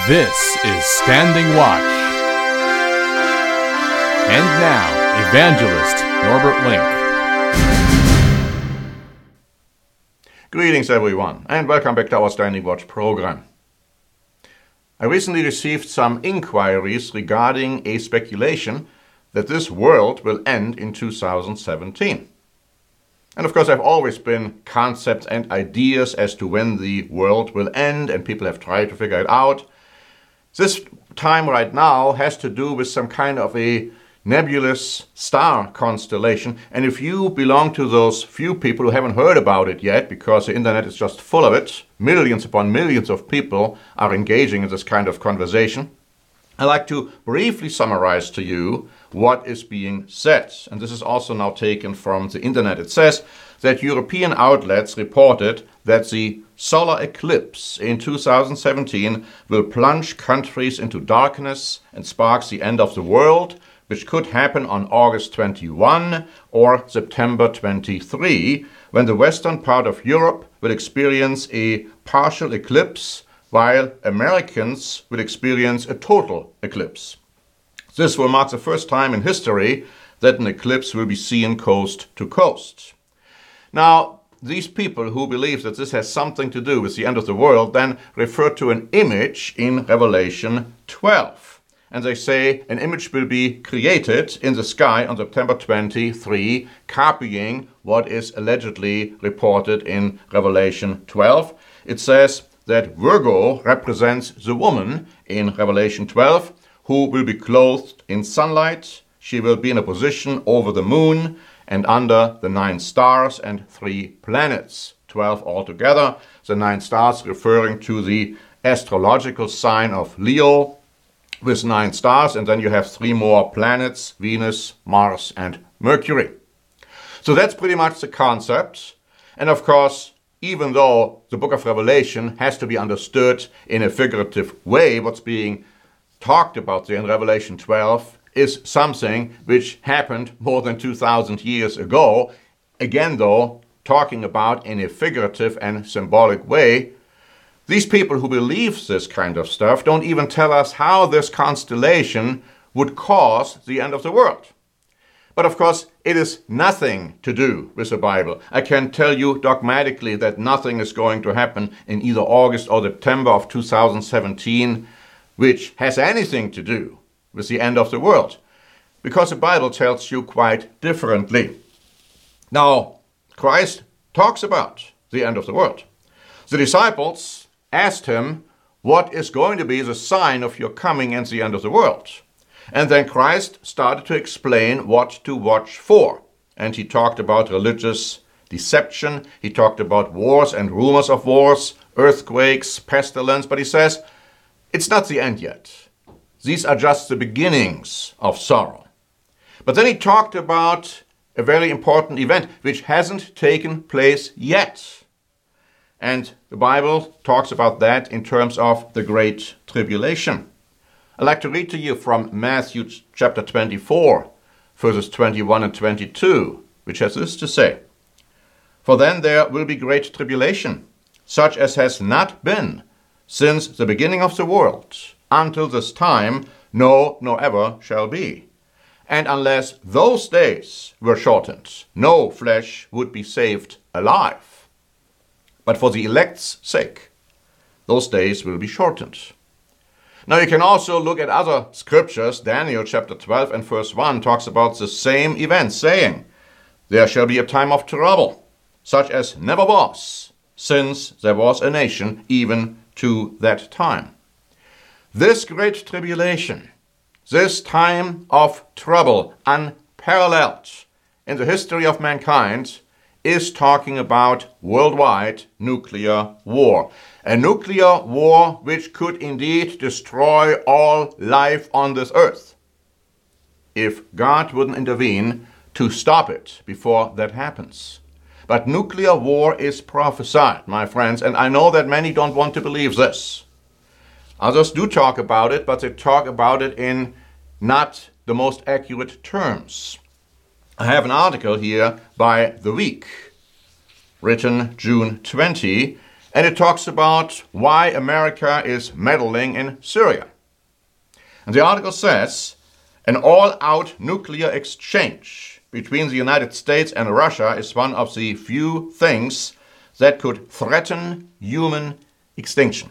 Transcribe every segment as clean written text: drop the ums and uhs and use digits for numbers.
This is Standing Watch. And now, Evangelist Norbert Link. Greetings everyone, and welcome back to our Standing Watch program. I recently received some inquiries regarding a speculation that this world will end in 2017. And of course, there have always been concepts and ideas as to when the world will end, and people have tried to figure it out. This time right now has to do with some kind of a nebulous star constellation, and if you belong to those few people who haven't heard about it yet, because the internet is just full of it, millions upon millions of people are engaging in this kind of conversation, I'd like to briefly summarize to you what is being said. And this is also now taken from the internet. It says that European outlets reported that the solar eclipse in 2017 will plunge countries into darkness and spark the end of the world, which could happen on August 21 or September 23, when the western part of Europe will experience a partial eclipse, while Americans will experience a total eclipse. This will mark the first time in history that an eclipse will be seen coast to coast. Now, these people who believe that this has something to do with the end of the world then refer to an image in Revelation 12. And they say an image will be created in the sky on September 23, copying what is allegedly reported in Revelation 12. It says that Virgo represents the woman in Revelation 12, who will be clothed in sunlight. She will be in a position over the moon and under the 9 stars and 3 planets, 12 altogether. The 9 stars referring to the astrological sign of Leo with 9 stars, and then you have 3 more planets, Venus, Mars, and Mercury. So that's pretty much the concept. And of course, even though the book of Revelation has to be understood in a figurative way, what's being talked about there in Revelation 12 is something which happened more than 2,000 years ago. Again, though, talking about in a figurative and symbolic way, these people who believe this kind of stuff don't even tell us how this constellation would cause the end of the world. But of course, it is nothing to do with the Bible. I can tell you dogmatically that nothing is going to happen in either August or September of 2017 which has anything to do with the end of the world, because the Bible tells you quite differently. Now, Christ talks about the end of the world. The disciples asked him, what is going to be the sign of your coming and the end of the world? And then Christ started to explain what to watch for. And he talked about religious deception. He talked about wars and rumors of wars, earthquakes, pestilence. But he says, it's not the end yet. These are just the beginnings of sorrow. But then he talked about a very important event which hasn't taken place yet. And the Bible talks about that in terms of the Great Tribulation. I'd like to read to you from Matthew chapter 24, verses 21 and 22, which has this to say. For then there will be great tribulation, such as has not been since the beginning of the world, until this time, no, nor ever shall be. And unless those days were shortened, no flesh would be saved alive. But for the elect's sake, those days will be shortened. Now you can also look at other scriptures. Daniel chapter 12 and verse 1 talks about the same event, saying, there shall be a time of trouble, such as never was, since there was a nation, even to that time. This great tribulation, this time of trouble, unparalleled in the history of mankind, is talking about worldwide nuclear war. A nuclear war which could indeed destroy all life on this earth, if God wouldn't intervene to stop it before that happens. But nuclear war is prophesied, my friends, and I know that many don't want to believe this. Others do talk about it, but they talk about it in not the most accurate terms. I have an article here by The Week, written June 20, And it talks about why America is meddling in Syria. And the article says, an all-out nuclear exchange between the United States and Russia is one of the few things that could threaten human extinction.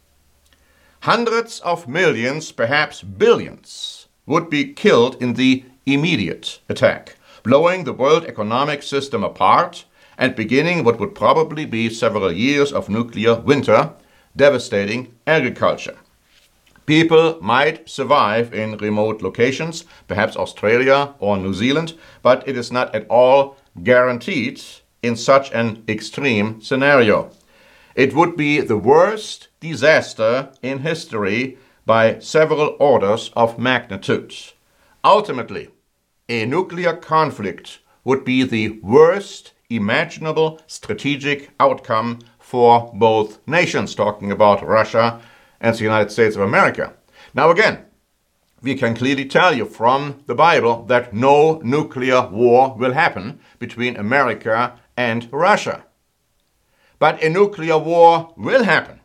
Hundreds of millions, perhaps billions, would be killed in the immediate attack, blowing the world economic system apart and beginning what would probably be several years of nuclear winter, devastating agriculture. People might survive in remote locations, perhaps Australia or New Zealand, but it is not at all guaranteed in such an extreme scenario. It would be the worst disaster in history by several orders of magnitude. Ultimately, a nuclear conflict would be the worst imaginable strategic outcome for both nations, talking about Russia and the United States of America. Now again, we can clearly tell you from the Bible that no nuclear war will happen between America and Russia. But a nuclear war will happen.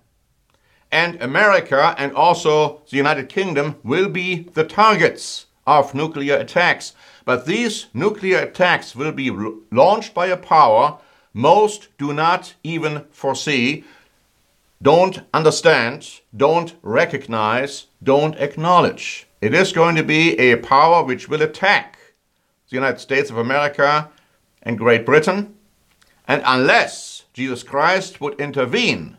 And America and also the United Kingdom will be the targets of nuclear attacks. But these nuclear attacks will be launched by a power most do not even foresee, don't understand, don't recognize, don't acknowledge. It is going to be a power which will attack the United States of America and Great Britain. And unless Jesus Christ would intervene,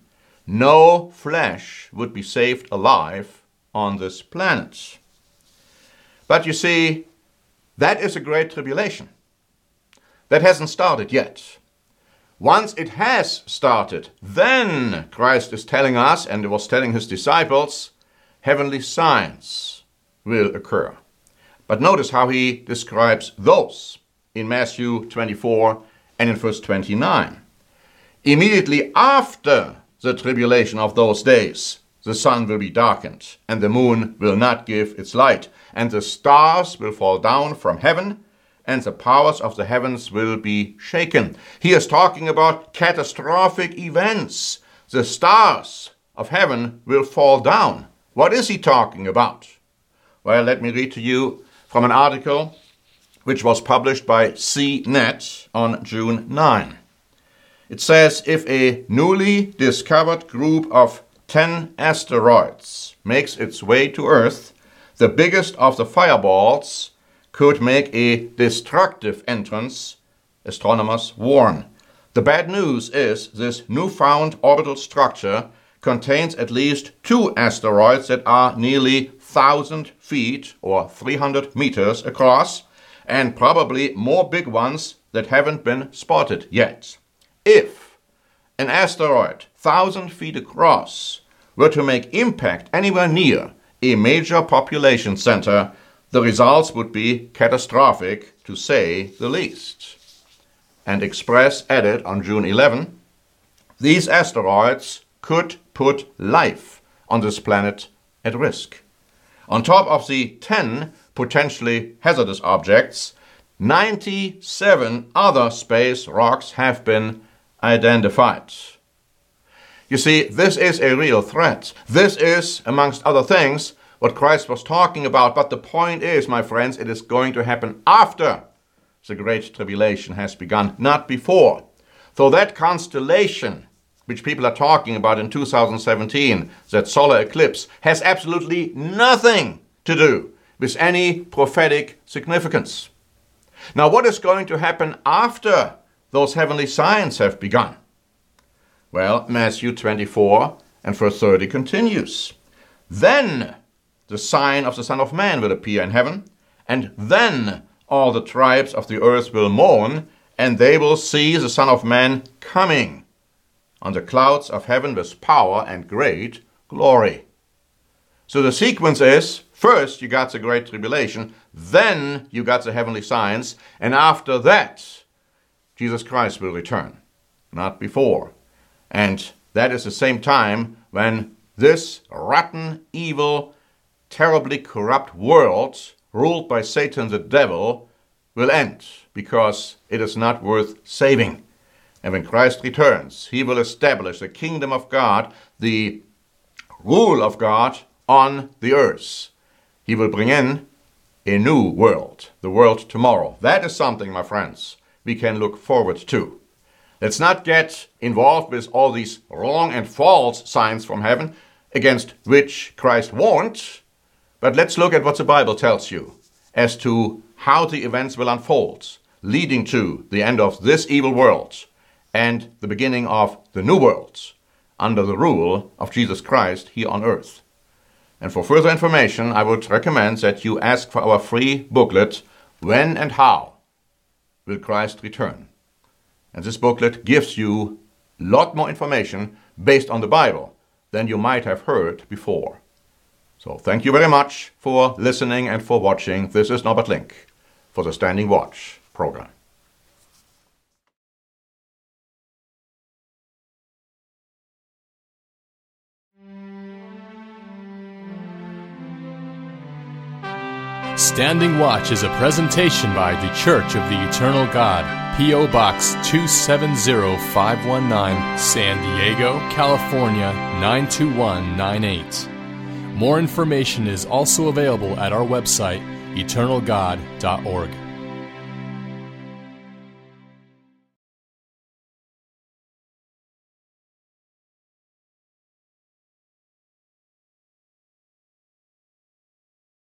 no flesh would be saved alive on this planet. But you see, that is a great tribulation. That hasn't started yet. Once it has started, then Christ is telling us, and was telling his disciples, heavenly signs will occur. But notice how he describes those in Matthew 24 and in verse 29. Immediately after the tribulation of those days, the sun will be darkened, and the moon will not give its light, and the stars will fall down from heaven, and the powers of the heavens will be shaken. He is talking about catastrophic events. The stars of heaven will fall down. What is he talking about? Well, let me read to you from an article which was published by CNET on June 9. It says, if a newly discovered group of 10 asteroids makes its way to Earth, the biggest of the fireballs could make a destructive entrance, astronomers warn. The bad news is this newfound orbital structure contains at least 2 asteroids that are nearly 1,000 feet or 300 meters across, and probably more big ones that haven't been spotted yet. If an asteroid 1,000 feet across were to make impact anywhere near a major population center, the results would be catastrophic, to say the least. And Express added on June 11, these asteroids could put life on this planet at risk. On top of the 10 potentially hazardous objects, 97 other space rocks have been identified. You see, this is a real threat. This is, amongst other things, what Christ was talking about. But the point is, my friends, it is going to happen after the Great Tribulation has begun, not before. So that constellation, which people are talking about in 2017, that solar eclipse, has absolutely nothing to do with any prophetic significance. Now, what is going to happen after those heavenly signs have begun? Well, Matthew 24 and verse 30 continues. Then the sign of the Son of Man will appear in heaven, and then all the tribes of the earth will mourn, and they will see the Son of Man coming on the clouds of heaven with power and great glory. So the sequence is, first you got the Great Tribulation, then you got the heavenly signs, and after that, Jesus Christ will return, not before. And that is the same time when this rotten, evil, terribly corrupt world, ruled by Satan the devil, will end, because it is not worth saving. And when Christ returns, he will establish the kingdom of God, the rule of God on the earth. He will bring in a new world, the world tomorrow. That is something, my friends, we can look forward to. Let's not get involved with all these wrong and false signs from heaven against which Christ warned, but let's look at what the Bible tells you as to how the events will unfold, leading to the end of this evil world and the beginning of the new world under the rule of Jesus Christ here on earth. And for further information, I would recommend that you ask for our free booklet, When and How Will Christ Return? And this booklet gives you a lot more information based on the Bible than you might have heard before. So thank you very much for listening and for watching. This is Norbert Link for the Standing Watch program. Standing Watch is a presentation by The Church of the Eternal God, P.O. Box 270519, San Diego, California 92198. More information is also available at our website, eternalgod.org.